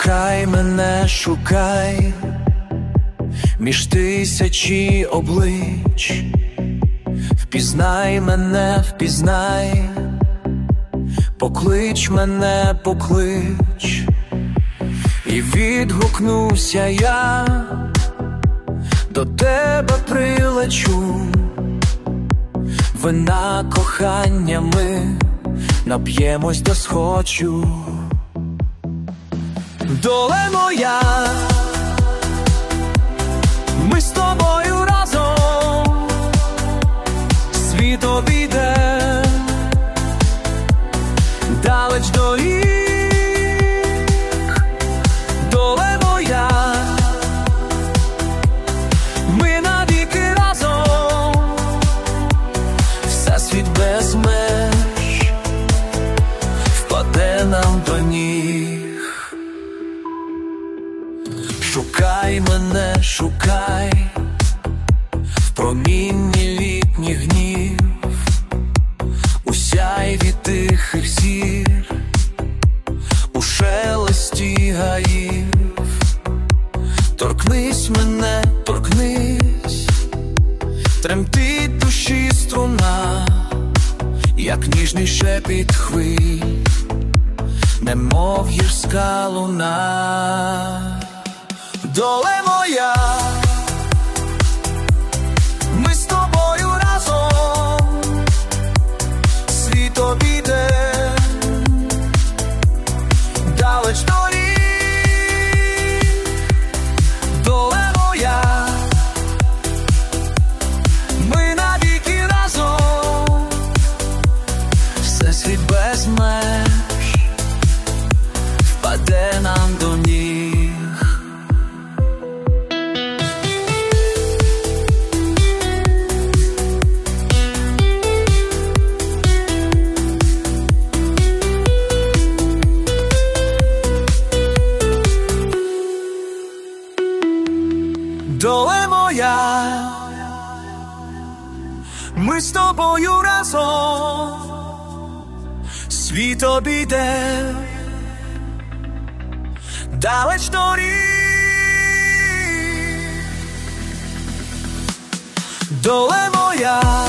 Шукай мене, шукай між тисячі облич, впізнай мене, впізнай, поклич мене, поклич, і відгукнуся я, до тебе прилечу, вина кохання ми нап'ємось до схочу. Доле моя, ми з тобою разом, світ обійде, далеч доріг. Доле моя, ми навіки разом, всесвіт без меж впаде нам до ніг. Шукай мене, шукай в промінні літніх днів, у сяйві тихих зір, у шелесті гаїв. Торкнись мене, торкнись, тремтить душі струна, як ніжний шепіт хвиль, немов гірська луна. Доле моя, ми з тобою разом, світ обійде, далеч доріг. Доле моя, ми навіки разом, всесвіт без меж впаде нам до ніг. Доле моя, ми з тобою разом, світ обійде, далеч доріг. Доле моя,